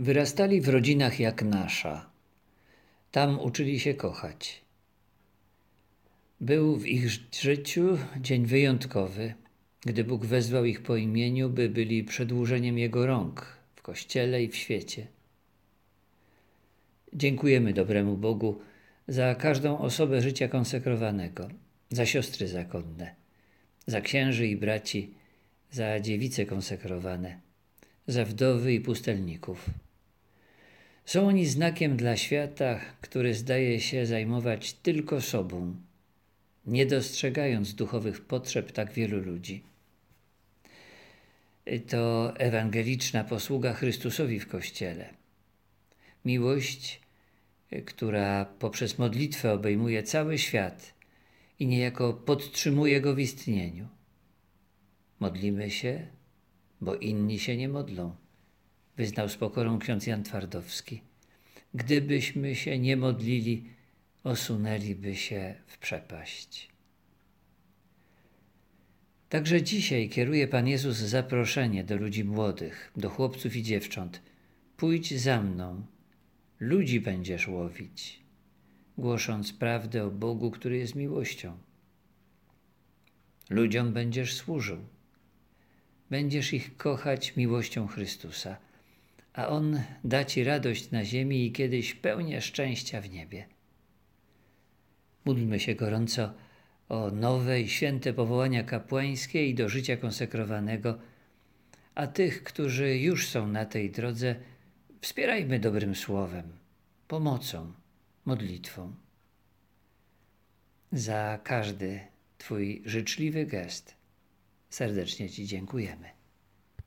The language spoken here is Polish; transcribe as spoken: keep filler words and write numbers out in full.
Wyrastali w rodzinach jak nasza. Tam uczyli się kochać. Był w ich życiu dzień wyjątkowy, gdy Bóg wezwał ich po imieniu, by byli przedłużeniem Jego rąk w Kościele i w świecie. Dziękujemy dobremu Bogu za każdą osobę życia konsekrowanego, za siostry zakonne, za księży i braci, za dziewice konsekrowane, za wdowy i pustelników. Są oni znakiem dla świata, który zdaje się zajmować tylko sobą, nie dostrzegając duchowych potrzeb tak wielu ludzi. To ewangeliczna posługa Chrystusowi w Kościele. Miłość, która poprzez modlitwę obejmuje cały świat i niejako podtrzymuje go w istnieniu. Modlimy się, bo inni się nie modlą, wyznał z pokorą ksiądz Jan Twardowski. Gdybyśmy się nie modlili, osunęliby się w przepaść. Także dzisiaj kieruje Pan Jezus zaproszenie do ludzi młodych, do chłopców i dziewcząt. Pójdź za mną, ludzi będziesz łowić, głosząc prawdę o Bogu, który jest miłością. Ludziom będziesz służył. Będziesz ich kochać miłością Chrystusa, a On da Ci radość na ziemi i kiedyś pełnię szczęścia w niebie. Módlmy się gorąco o nowe i święte powołania kapłańskie i do życia konsekrowanego, a tych, którzy już są na tej drodze, wspierajmy dobrym słowem, pomocą, modlitwą. Za każdy Twój życzliwy gest serdecznie Ci dziękujemy.